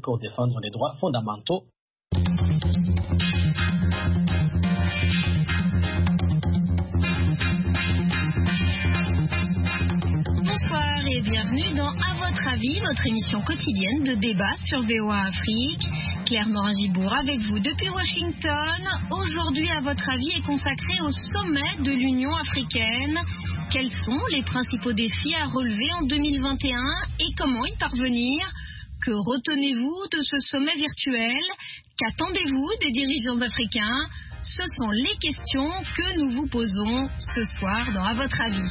pour défendre les droits fondamentaux. Bonsoir et bienvenue dans À votre avis, votre émission quotidienne de débat sur VOA Afrique. Claire Morin-Gibourg avec vous depuis Washington. Aujourd'hui, À votre avis est consacré au sommet de l'Union africaine. Quels sont les principaux défis à relever en 2021 et comment y parvenir? Que retenez-vous de ce sommet virtuel? Qu'attendez-vous des dirigeants africains? Ce sont les questions que nous vous posons ce soir dans À votre avis.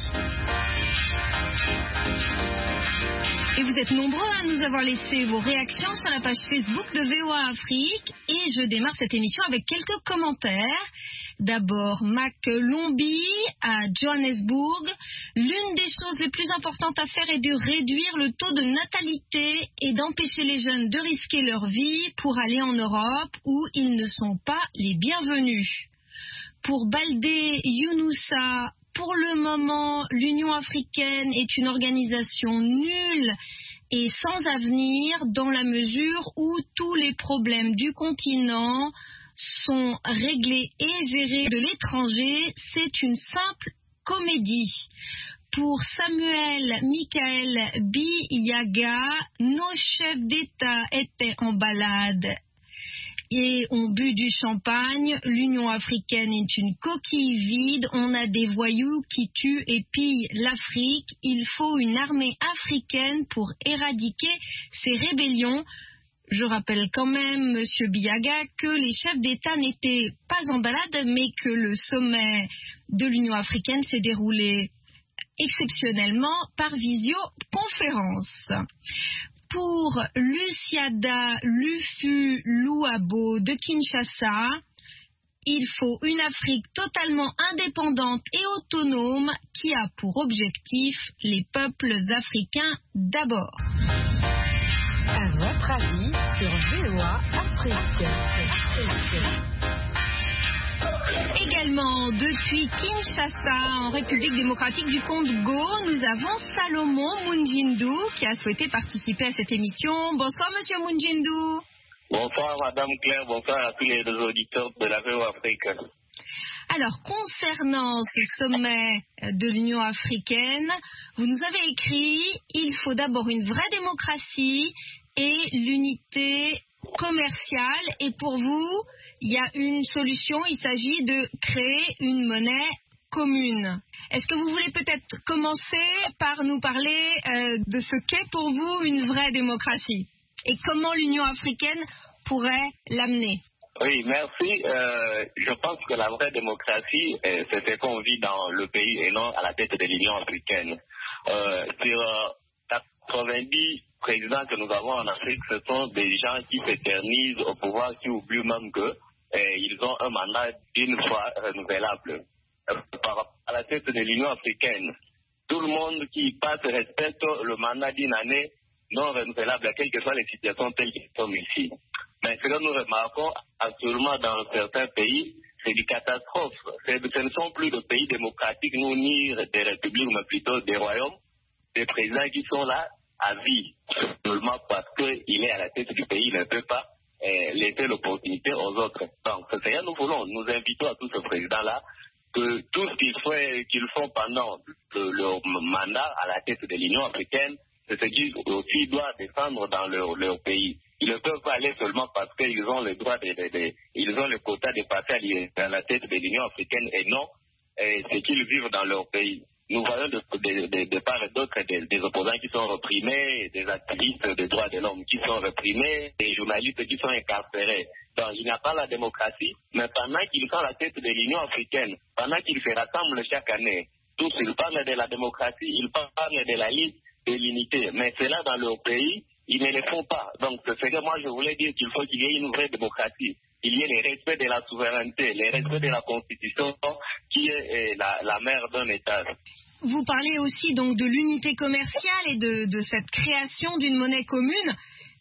Et vous êtes nombreux à nous avoir laissé vos réactions sur la page Facebook de VOA Afrique. Et je démarre cette émission avec quelques commentaires. D'abord, Mac Lombi à Johannesburg. L'une des choses les plus importantes à faire est de réduire le taux de natalité et d'empêcher les jeunes de risquer leur vie pour aller en Europe où ils ne sont pas les bienvenus. Pour Baldé Younoussa, pour le moment, l'Union africaine est une organisation nulle et sans avenir dans la mesure où tous les problèmes du continent sont réglés et gérés de l'étranger. C'est une simple comédie. Pour Samuel Michael Biyaga, nos chefs d'État étaient en balade et ont bu du champagne. L'Union africaine est une coquille vide. On a des voyous qui tuent et pillent l'Afrique. Il faut une armée africaine pour éradiquer ces rébellions. Je rappelle quand même, Monsieur Biyaga, que les chefs d'État n'étaient pas en balade, mais que le sommet de l'Union africaine s'est déroulé exceptionnellement par visioconférence. Pour Luciada Lufu Louabo de Kinshasa, il faut une Afrique totalement indépendante et autonome qui a pour objectif les peuples africains d'abord. À votre avis sur VOA Afrique. Également, depuis Kinshasa, en République démocratique du Congo, nous avons Salomon Munjindu qui a souhaité participer à cette émission. Bonsoir, Monsieur Munjindu. Bonsoir, Madame Claire. Bonsoir à tous les auditeurs de la VOA Afrique. Alors, concernant ce sommet de l'Union africaine, vous nous avez écrit « Il faut d'abord une vraie démocratie et l'unité commerciale. Et pour vous, il y a une solution, il s'agit de créer une monnaie commune. » Est-ce que vous voulez peut-être commencer par nous parler de ce qu'est pour vous une vraie démocratie et comment l'Union africaine pourrait l'amener? Oui, merci. Je pense que la vraie démocratie, c'est ce qu'on vit dans le pays et non à la tête de l'Union africaine. Sur 90 présidents que nous avons en Afrique, ce sont des gens qui s'éternisent au pouvoir, qui oublient même qu'ils ont un mandat d'une fois renouvelable. Par rapport à la tête de l'Union africaine, tout le monde qui passe respecte le mandat d'une année non renouvelable, quelles que soient les situations telles qu'elles sont ici. Mais ce que nous remarquons actuellement dans certains pays, c'est des catastrophes. Ce ne sont plus de pays démocratiques, nous, ni des républiques, mais plutôt des royaumes, des présidents qui sont là à vie, seulement parce qu'il est à la tête du pays, il ne peut pas laisser l'opportunité aux autres. Donc, c'est ce que nous voulons. Nous invitons à tous ces présidents-là que tout ce qu'ils font pendant leur mandat à la tête de l'Union africaine, c'est ce qu'ils aussi doivent défendre dans leur pays. Ils ne peuvent pas aller seulement parce qu'ils ont le droit ils ont le quota de passer à la tête de l'Union africaine et non ce qu'ils vivent dans leur pays. Nous voyons de part et d'autre des opposants qui sont reprimés, des activistes des droits de l'homme qui sont reprimés, des journalistes qui sont incarcérés. Donc il n'y a pas la démocratie, mais pendant qu'ils sont à la tête de l'Union africaine, pendant qu'ils se rassemblent chaque année, tous ils parlent de la démocratie, ils parlent de la liste, de l'unité, mais cela dans leur pays, ils ne le font pas. Donc c'est ce que moi je voulais dire, qu'il faut qu'il y ait une vraie démocratie. Il y ait le respect de la souveraineté, le respect de la Constitution qui est la mère d'un État. Vous parlez aussi donc de l'unité commerciale et de cette création d'une monnaie commune.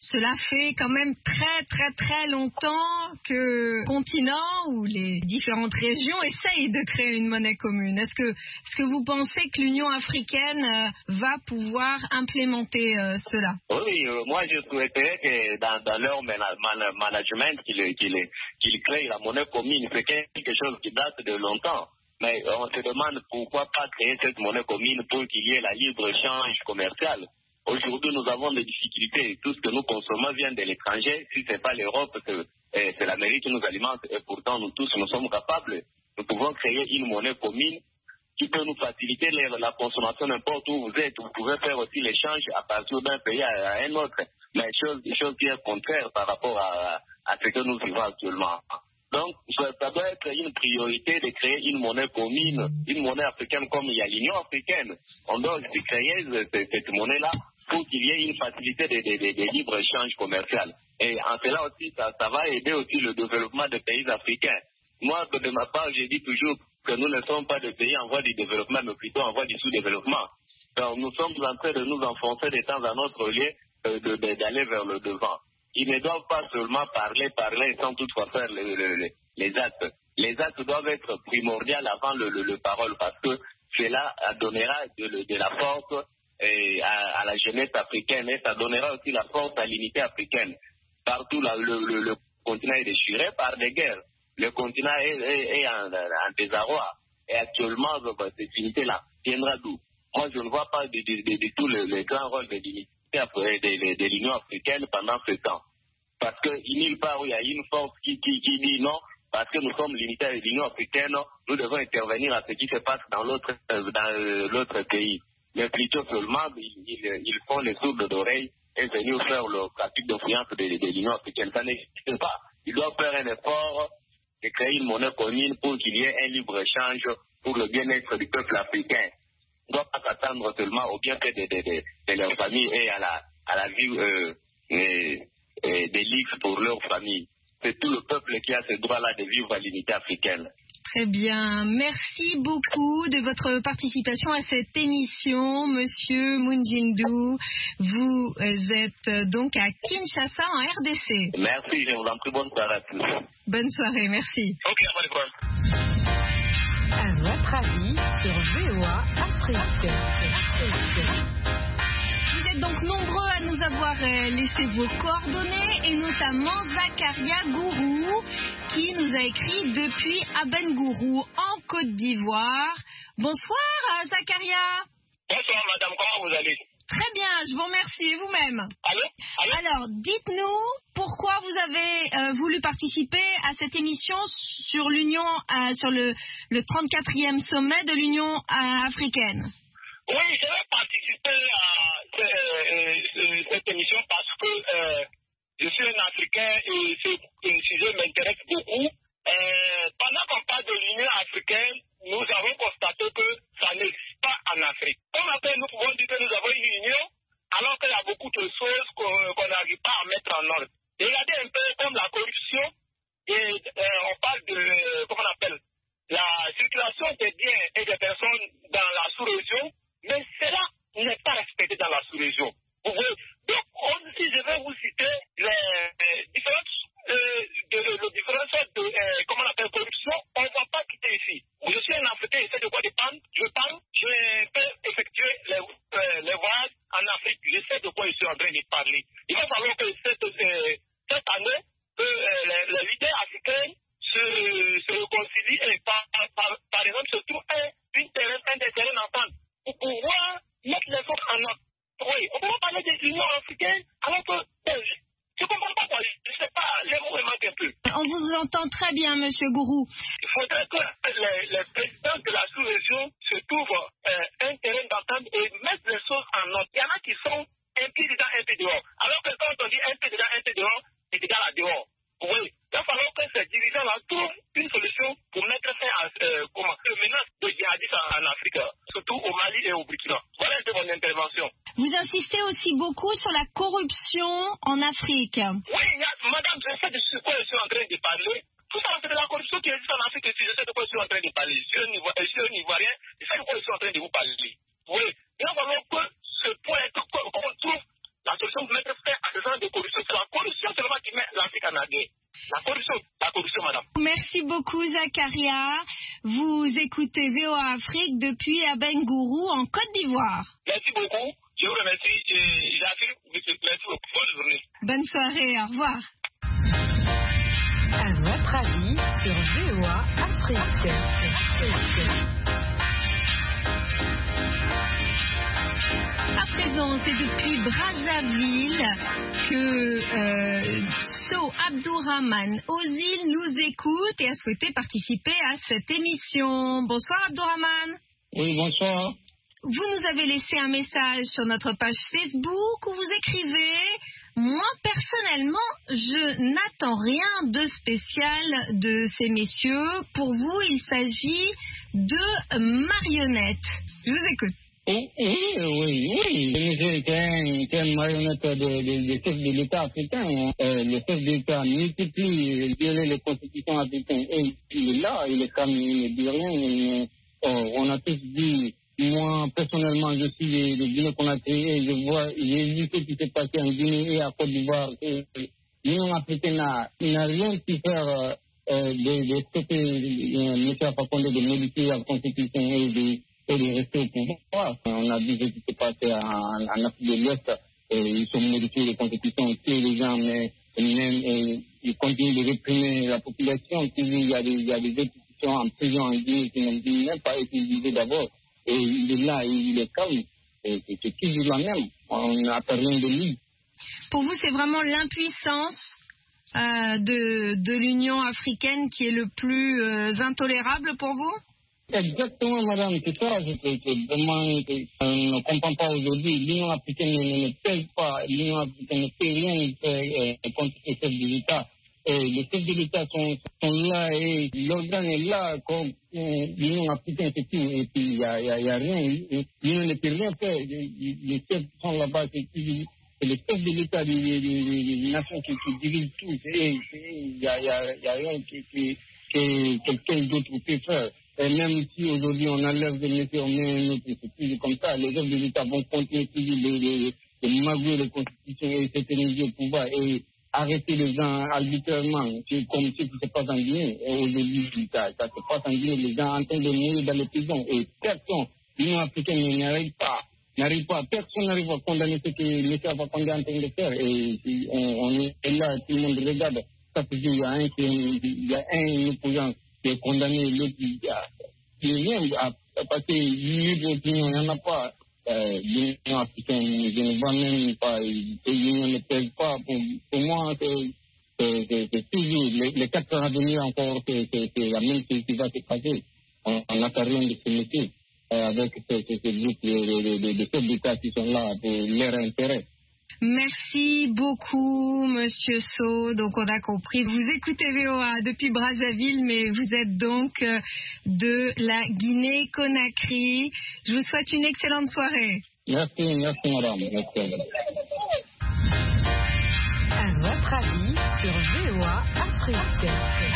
Cela fait quand même très longtemps que le continent ou les différentes régions essayent de créer une monnaie commune. Est-ce que vous pensez que l'Union africaine va pouvoir implémenter cela? Oui, moi je souhaiterais que dans leur management qu'ils créent la monnaie commune. C'est quelque chose qui date de longtemps. Mais on se demande pourquoi pas créer cette monnaie commune pour qu'il y ait la libre-échange commercial. Aujourd'hui, nous avons des difficultés. Tout ce que nous consommons vient de l'étranger. Si ce n'est pas l'Europe, c'est l'Amérique qui nous alimente. Et pourtant, nous tous, nous sommes capables. Nous pouvons créer une monnaie commune qui peut nous faciliter la consommation n'importe où vous êtes. Vous pouvez faire aussi l'échange à partir d'un pays à un autre. Mais chose qui est contraire par rapport à ce que nous vivons actuellement. Donc, ça doit être une priorité de créer une monnaie commune, une monnaie africaine comme il y a l'Union africaine. On doit aussi créer cette monnaie-là pour qu'il y ait une facilité de libre-échange commercial. Et en cela aussi, ça va aider aussi le développement des pays africains. Moi, de ma part, je dis toujours que nous ne sommes pas des pays en voie de développement, mais plutôt en voie de sous-développement. Donc, nous sommes en train de nous enfoncer de temps à autre au lieu d'aller vers le devant. Ils ne doivent pas seulement parler sans toutefois faire les actes. Les actes doivent être primordiaux avant le parole parce que cela donnera de la force à la jeunesse africaine et ça donnera aussi la force à l'unité africaine. Partout le continent est déchiré par des guerres. Le continent est en désarroi et actuellement cette unité-là tiendra d'où? Moi je ne vois pas du tout le grand rôle de l'unité de l'Union africaine pendant ce temps. Parce que nulle part où il y a une force qui dit non, parce que nous sommes limités à l'Union africaine, nous devons intervenir à ce qui se passe dans l'autre pays. Mais plutôt seulement, ils font les sourdes d'oreilles et venir faire le pratique d'influence de l'Union africaine. Ça n'existe pas. Ils doivent faire un effort de créer une monnaie commune pour qu'il y ait un libre-échange pour le bien-être du peuple africain. Ils ne doivent pas s'attendre seulement au bienfait de leur famille et à la vie des luxe pour leur famille. C'est tout le peuple qui a ce droit-là de vivre à l'unité africaine. Très bien. Merci beaucoup de votre participation à cette émission, Monsieur Munjindu. Vous êtes donc à Kinshasa, en RDC. Merci, je vous en prie. Bonne soirée à tous. Bonne soirée, merci. Ok, bonne soirée. À votre avis sur VOA Afrique. Vous êtes donc nombreux à nous avoir laissé vos coordonnées et notamment Zakaria Gourou qui nous a écrit depuis Abengourou en Côte d'Ivoire. Bonsoir Zakaria. Bonsoir madame, comment vous allez? Très bien, je vous remercie et vous-même. Allô? Alors, dites-nous pourquoi vous avez voulu participer à cette émission sur l'Union, sur le 34e sommet de l'Union africaine. Oui, je vais participer à cette émission parce que je suis un Africain et ce sujet m'intéresse beaucoup. Pendant qu'on parle de l'Union africaine, nous avons constaté que ça n'existe pas en Afrique. Comme après, nous pouvons dire que nous avons une union, alors qu'il y a beaucoup de choses qu'on n'arrive pas à mettre en ordre. Regardez un peu comme la corruption, et on parle de, comment on appelle, la circulation des biens et des personnes dans la sous-région, mais cela n'est pas respecté dans la sous-région. Donc, si je vais vous citer les différentes sortes de, comment on appelle, corruption, on ne va pas quitter ici. Je suis un Africain, je sais de quoi je parle, je peux effectuer les voyages en Afrique, je sais de quoi je suis en train de parler. Il va falloir que cette année, les leaders africains se réconcilient et par exemple se trouvent un des terrains d'entente pour pouvoir mettre les autres en ordre. Oui, on ne peut pas parler de l'Union africaine alors que je ne comprends pas quoi. Je ne sais pas, les mots me manquent un peu. On vous entend très bien, Monsieur Gourou. Il faudrait que les présidents de la sous-région se trouvent un terrain d'entente et mettent les choses en ordre. Il y en a qui sont un pied dedans, un pied dehors. Alors que quand on dit un pied dedans, un pied dehors, c'est égal à dehors. Oui, il va falloir que ces dirigeants-là trouvent une solution pour mettre fin à le menace de djihadistes en Afrique, surtout au Mali et au Burkina. Voilà un peu mon intervention. Vous insistez aussi beaucoup sur la corruption en Afrique. Oui, madame, je sais de quoi je suis en train de parler. Tout ça, c'est de la corruption qui existe en Afrique. Je sais de quoi je suis en train de parler. Je suis un Ivoirien, je sais de quoi je suis en train de vous parler. Oui, il va falloir que ce point, qu'on trouve la solution pour mettre fin à ce genre de corruption la guerre. La corruption, madame. Merci beaucoup, Zakaria. Vous écoutez VOA Afrique depuis Abengourou, en Côte d'Ivoire. Merci beaucoup. Je vous remercie. J'affirme. Merci beaucoup. Bonne journée. Bonne soirée. Au revoir. À votre avis sur VOA Afrique. À présent, c'est depuis Brazzaville que So Abdourahmane Ozil nous écoute et a souhaité participer à cette émission. Bonsoir Abdourahmane. Oui, bonsoir. Vous nous avez laissé un message sur notre page Facebook où vous écrivez « Moi, personnellement, je n'attends rien de spécial de ces messieurs. Pour vous, il s'agit de marionnettes. » Je vous écoute. Oui. C'est une marionnette de chef de l'État africain. Le chef de l'État multiplie les constitutions africaines. Et il est là, il est calme, il ne dit rien. On a tous dit, moi personnellement, je suis de Guinée-Conakry et j'ai vu ce qui s'est passé en Guinée et à Côte d'Ivoire. L'Union africaine n'a rien pu faire de stopper M. Alpha Condé de modifier la constitution et de rester au pouvoir. On a vu ce qui s'est passé en Afrique de l'Ouest. Ils ont modifié les constitutions, tué les gens, mais ils continuent de réprimer la population. Il y a des institutions en prison en Guinée qui n'ont même pas été visées d'abord. Et il est là, il est calme. C'est toujours la même. On n'a rien de lui. Pour vous, c'est vraiment l'impuissance de l'Union africaine qui est le plus intolérable pour vous? Exactement, madame, c'est ça. Vraiment, on ne comprend pas aujourd'hui. L'Union africaine ne pèse pas. L'Union africaine ne fait rien contre les chefs de l'État. Les chefs de l'État sont là et l'organe est là. Comme l'Union africaine, c'est tout. Et puis, il n'y a rien. L'Union ne peut rien faire. Les chefs sont là-bas. C'est les chefs de l'État des nations qui dirigent tout. Il n'y a rien que quelqu'un d'autre peut faire. Et même si aujourd'hui on enlève des métiers, on met un autre, c'est toujours comme ça. Les chefs de l'État vont continuer de magouiller les constitutions et s'éterniser au pouvoir et arrêter les gens arbitrairement. C'est comme ce qui se passe en Guinée. Et aujourd'hui, ça se passe en Guinée. Les gens sont en train de mourir dans les prisons. Et personne, l'Union africaine n'arrive pas. Personne n'arrive à condamner ce que M. Alpha Condé est en train de faire. Et on est là, tout le monde regarde. Ça fait qu'il y a un opposant qui est condamné, l'autre qui vient à passer libre opinion, il n'y en a pas. L'Union africaine, je ne vois même pas, l'Union ne pèse pas. Pour moi, c'est toujours, les 4 ans à venir encore, c'est la même chose qui va se passer. On n'a rien de ce métier avec ces groupes de chefs d'État qui sont là pour leur intérêt. Merci beaucoup, Monsieur So. Donc, on a compris. Vous écoutez VOA depuis Brazzaville, mais vous êtes donc de la Guinée-Conakry. Je vous souhaite une excellente soirée. Merci, madame. Merci. À votre avis sur VOA Afrique.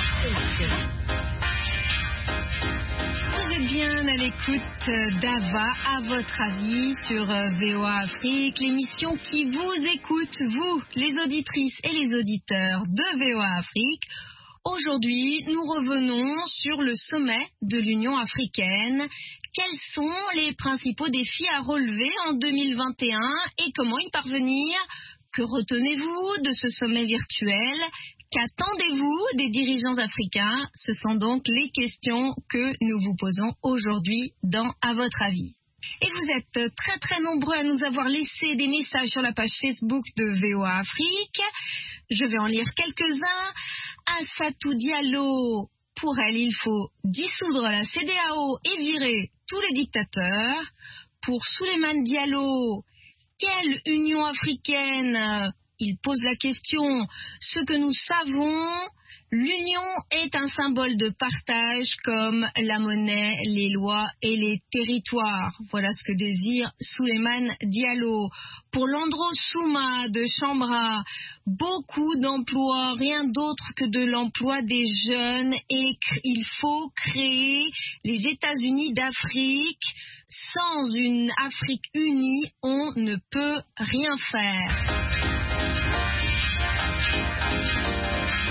Vous êtes bien à l'écoute d'Ava, à votre avis, sur VOA Afrique, l'émission qui vous écoute, vous, les auditrices et les auditeurs de VOA Afrique. Aujourd'hui, nous revenons sur le sommet de l'Union africaine. Quels sont les principaux défis à relever en 2021 et comment y parvenir? Que retenez-vous de ce sommet virtuel? Qu'attendez-vous des dirigeants africains? Ce sont donc les questions que nous vous posons aujourd'hui dans À votre avis. Et vous êtes très très nombreux à nous avoir laissé des messages sur la page Facebook de VOA Afrique. Je vais en lire quelques-uns. Assatou Diallo, pour elle, il faut dissoudre la CEDEAO et virer tous les dictateurs. Pour Souleymane Diallo, quelle Union africaine? Il pose la question. Ce que nous savons, l'Union est un symbole de partage comme la monnaie, les lois et les territoires. Voilà ce que désire Souleymane Diallo. Pour Landro Souma de Chambra, beaucoup d'emplois, rien d'autre que de l'emploi des jeunes, et il faut créer les États-Unis d'Afrique. Sans une Afrique unie, on ne peut rien faire.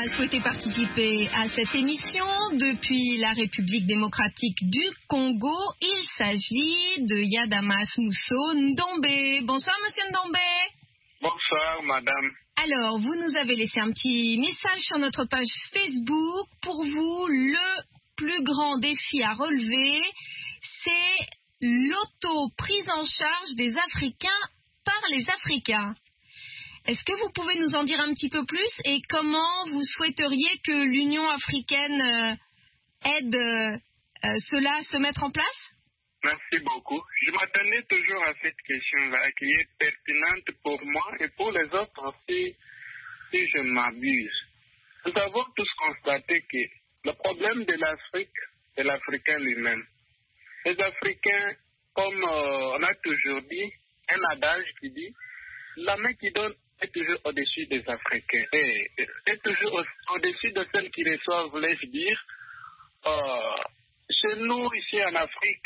souhaité participer à cette émission depuis la République démocratique du Congo. Il s'agit de Yadamas Mousso Ndombe. Bonsoir, monsieur Ndombe. Bonsoir, madame. Alors, vous nous avez laissé un petit message sur notre page Facebook. Pour vous, le plus grand défi à relever, c'est l'auto-prise en charge des Africains par les Africains. Est-ce que vous pouvez nous en dire un petit peu plus et comment vous souhaiteriez que l'Union africaine aide cela à se mettre en place? Merci beaucoup. Je m'attendais toujours à cette question-là qui est pertinente pour moi et pour les autres aussi, si je ne m'abuse. Nous avons tous constaté que le problème de l'Afrique, c'est l'Africain lui-même. Les Africains, comme on a toujours dit, un adage qui dit, la main qui donne est toujours au-dessus des Africains. Et est toujours au-dessus de celles qui reçoivent, voulais-je dire. Chez nous, ici en Afrique,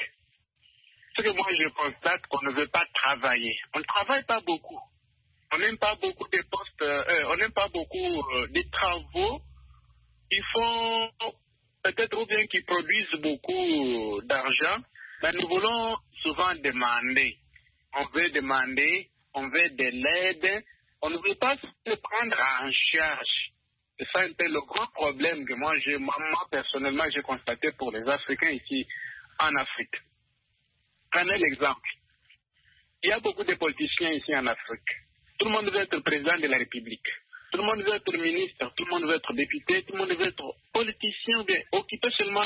ce que moi je constate, qu'on ne veut pas travailler. On ne travaille pas beaucoup. On n'aime pas beaucoup de postes, on n'aime pas beaucoup des travaux qui font peut-être ou bien qui produisent beaucoup d'argent, mais nous voulons souvent demander. On veut demander, on veut de l'aide, on ne veut pas se prendre en charge. C'est ça un peu le grand problème que moi personnellement, j'ai constaté pour les Africains ici en Afrique. Prenez l'exemple. Il y a beaucoup de politiciens ici en Afrique. Tout le monde veut être président de la République. Tout le monde veut être ministre, tout le monde veut être député, tout le monde veut être politicien ou bien occuper seulement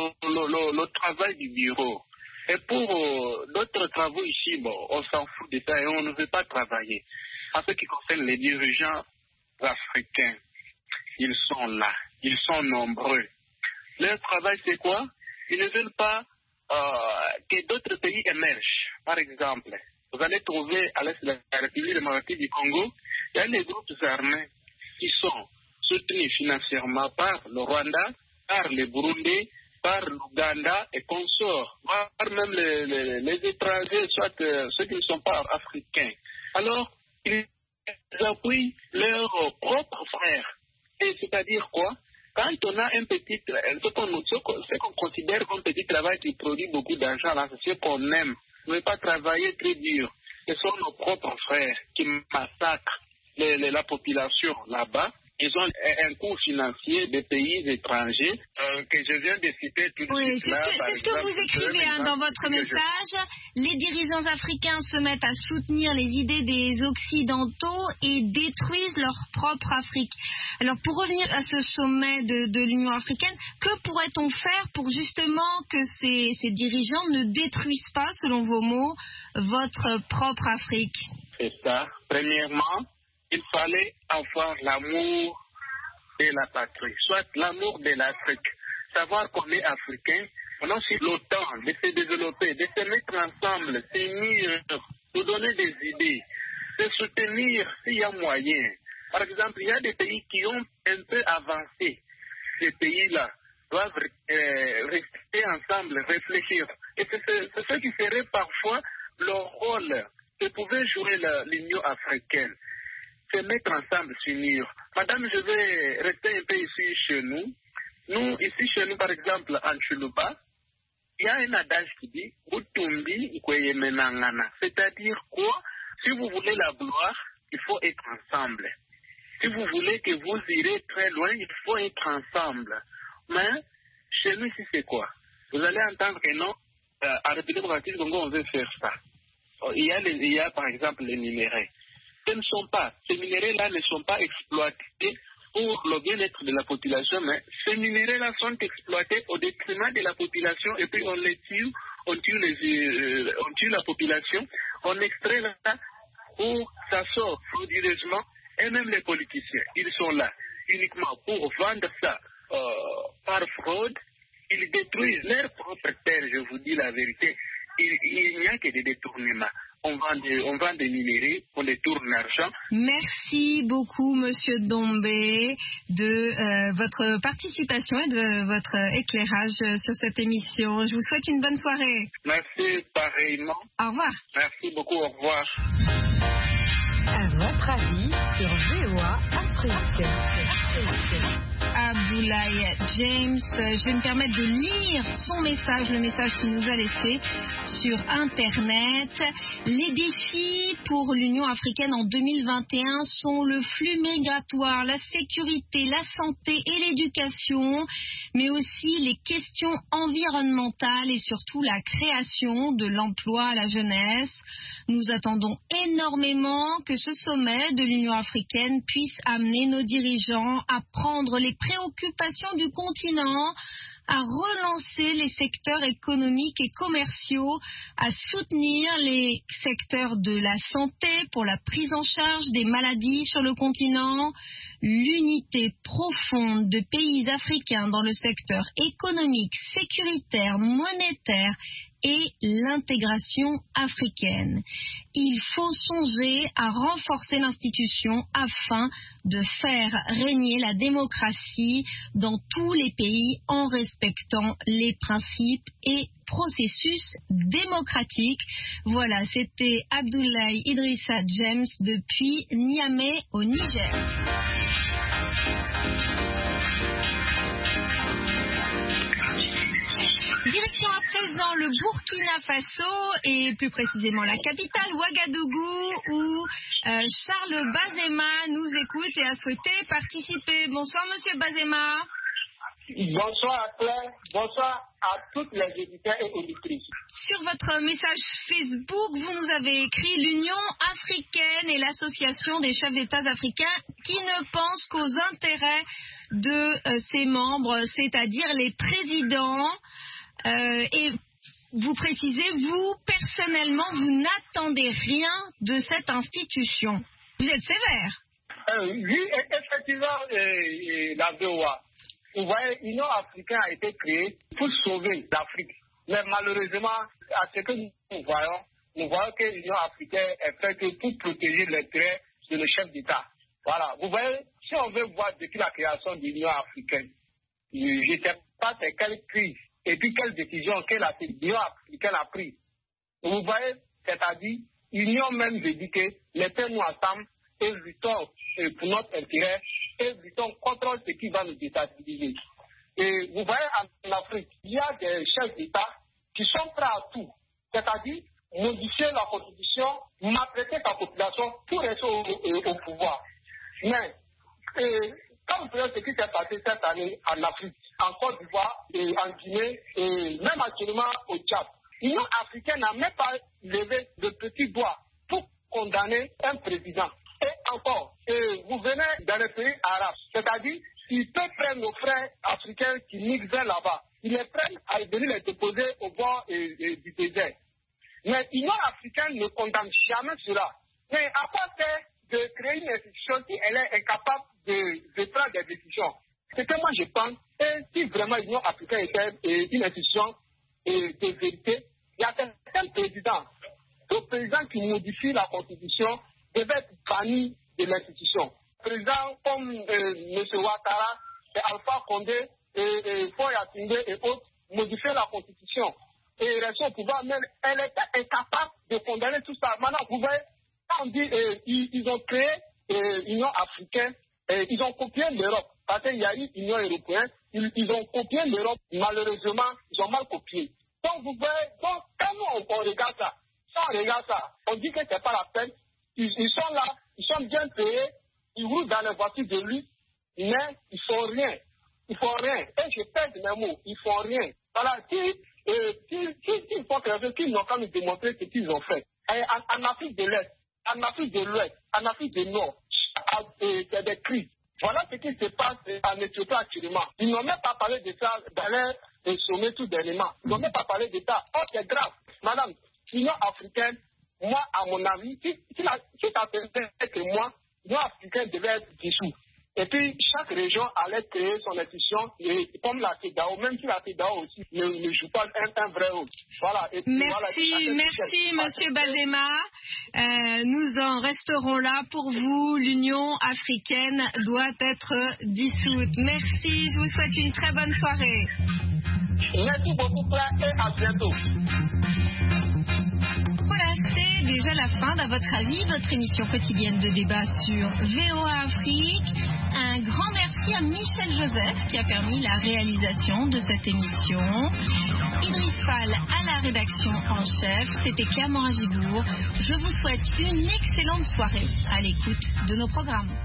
le travail du bureau. Et pour d'autres travaux ici, bon, on s'en fout de ça et on ne veut pas travailler. En ce qui concerne les dirigeants africains, ils sont là, ils sont nombreux. Leur travail, c'est quoi? Ils ne veulent pas que d'autres pays émergent. Par exemple, vous allez trouver à l'est de la République démocratique du Congo, il y a les groupes armés qui sont soutenus financièrement par le Rwanda, par le Burundi, par l'Ouganda et consorts, par même les étrangers, soit ceux qui ne sont pas africains. Alors, ils appuient leurs propres frères. Et c'est-à-dire quoi? Quand on a un petit, ce qu'on considère comme petit travail qui produit beaucoup d'argent, là, c'est ce qu'on aime. On ne veut pas travailler très dur. Ce sont nos propres frères qui massacrent la population là-bas. Ils ont un coût financier des pays étrangers que je viens de citer tout de suite là. C'est ce que vous écrivez dans votre message. Les dirigeants africains se mettent à soutenir les idées des Occidentaux et détruisent leur propre Afrique. Alors pour revenir à ce sommet de l'Union africaine, que pourrait-on faire pour justement que ces dirigeants ne détruisent pas, selon vos mots, votre propre Afrique? C'est ça. Premièrement, il fallait avoir l'amour de la patrie, soit l'amour de l'Afrique. Savoir qu'on est africain, on a aussi le temps de se développer, de se mettre ensemble, s'unir, nous donner des idées, de soutenir s'il y a moyen. Par exemple, il y a des pays qui ont un peu avancé. Ces pays-là doivent rester ensemble, réfléchir. Et c'est ce qui serait parfois le rôle que pouvait jouer l'Union africaine. Se mettre ensemble, s'unir. Madame, je vais rester un peu ici chez nous. Nous, ici chez nous, par exemple, en Chuluba, il y a un adage qui dit Utumbi Nkweyemenangana. C'est-à-dire quoi? Si vous voulez la gloire, il faut être ensemble. Si vous voulez que vous irez très loin, il faut être ensemble. Mais chez nous, ici, c'est quoi? Vous allez entendre que non, à République démocratique du Congo, on veut faire ça. Il y a par exemple les minéraux. Ces minéraux-là ne sont pas exploités pour le bien-être de la population, mais ces minéraux-là sont exploités au détriment de la population et puis on les tue, on tue la population, on extrait là où ça sort frauduleusement et même les politiciens, ils sont là uniquement pour vendre ça par fraude, ils détruisent leur propre terre, je vous dis la vérité, il n'y a que des détournements. On vend des minéraux, on détourne l'argent. Merci beaucoup, Monsieur Ndombe, de votre participation et de votre éclairage sur cette émission. Je vous souhaite une bonne soirée. Merci, pareillement. Au revoir. Merci beaucoup, au revoir. À votre avis sur VOA. Afrique. Abdoulaye James, je vais me permettre de lire son message, le message qu'il nous a laissé sur Internet. Les défis pour l'Union africaine en 2021 sont le flux migratoire, la sécurité, la santé et l'éducation, mais aussi les questions environnementales et surtout la création de l'emploi à la jeunesse. Nous attendons énormément que ce sommet de l'Union africaine puisse amener nos dirigeants à prendre les préoccupations du continent, à relancer les secteurs économiques et commerciaux, à soutenir les secteurs de la santé pour la prise en charge des maladies sur le continent, l'unité profonde de pays africains dans le secteur économique, sécuritaire, monétaire et l'intégration africaine. Il faut songer à renforcer l'institution afin de faire régner la démocratie dans tous les pays en respectant les principes et processus démocratiques. Voilà, c'était Abdoulaye Idrissa James depuis Niamey au Niger. Direction à présent le Burkina Faso et plus précisément la capitale Ouagadougou où Charles Bazema nous écoute et a souhaité participer. Bonsoir Monsieur Bazema. Bonsoir à Claire, bonsoir à toutes les auditeurs et auditrices. Sur votre message Facebook, vous nous avez écrit l'Union africaine et l'association des chefs d'État africains qui ne pensent qu'aux intérêts de ses membres, c'est-à-dire les présidents. Et vous précisez, vous, personnellement, vous n'attendez rien de cette institution. Vous êtes sévère. Oui, effectivement, la VOA. Vous voyez, l'Union africaine a été créée pour sauver l'Afrique. Mais malheureusement, à ce que nous voyons que l'Union africaine est faite pour protéger les intérêts de nos chefs d'État. Voilà. Vous voyez, si on veut voir depuis la création de l'Union africaine, je ne sais pas c'est quelle crise et puis quelle décision que l'Union africaine a prise. Vous voyez, c'est-à-dire, l'Union même veut dire que mettons-nous ensemble et luttons pour notre intérêt et luttons contre ce qui va nous déstabiliser. Et vous voyez, en Afrique, il y a des chefs d'État qui sont prêts à tout, c'est-à-dire modifier la constitution, maltraiter sa population pour rester au pouvoir. Mais, quand vous voyez ce qui s'est passé cette année en Afrique, en Côte d'Ivoire, et en Guinée, et même actuellement au Tchad, l'Union africaine n'a même pas levé de petits doigts pour condamner un président. Et encore, vous venez dans les pays arabes, c'est-à-dire, ils peuvent prendre nos frères africains qui migrent là-bas. Ils les prennent à venir les déposer au bord du désert. Mais l'Union africaine ne condamne jamais cela. Mais à part de créer une institution qui elle est incapable de prendre des décisions. C'est que moi je pense que si vraiment l'Union africaine était une institution de vérité, il y a certains présidents. Tout président qui modifie la constitution devait être banni de l'institution. Présidents comme M. Ouattara, Alpha Condé, Foya Singé et autres modifier la constitution et rester au pouvoir, mais elle était incapable de condamner tout ça. Maintenant, vous voyez, quand on dit ils ont créé l'Union africaine, ils ont copié l'Europe. Parce qu'il y a eu l'Union européenne, ils ont copié l'Europe. Malheureusement, ils ont mal copié. Donc, vous voyez, donc, quand nous, on regarde ça, on dit que ce n'est pas la peine. Ils sont là, ils sont bien payés, ils roulent dans les voitures de luxe, mais ils ne font rien. Ils font rien. Et je pèse mes mots, ils font rien. Voilà, s'il faut que les qu'ils n'ont qu'à nous démontrer ce qu'ils ont fait. En Afrique de l'Est, en Afrique de l'Ouest, en Afrique du Nord, c'est des crises. Voilà ce qui se passe en Éthiopie actuellement. Ils n'ont même pas parlé de ça dans les sommets tout dernièrement. Ils n'ont même pas parlé de ça. Oh, c'est grave. Madame, l'Union africaine, moi, à mon avis, si ça faisait que moi, l'Union africaine devait être dissous. Et puis, chaque région allait créer son institution, et comme la CEDEAO, même si la CEDEAO aussi ne joue pas un vrai rôle. Voilà. Et puis, merci, Monsieur Bazema. Nous en resterons là pour vous. L'Union africaine doit être dissoute. Merci, je vous souhaite une très bonne soirée. Merci beaucoup, Claire, et à bientôt. Voilà, c'est déjà la fin d'À votre avis, votre émission quotidienne de débat sur VOA Afrique. Un grand merci à Michel Joseph qui a permis la réalisation de cette émission. Idriss Fall à la rédaction en chef. C'était Claire Morin-Gibourg. Je vous souhaite une excellente soirée à l'écoute de nos programmes.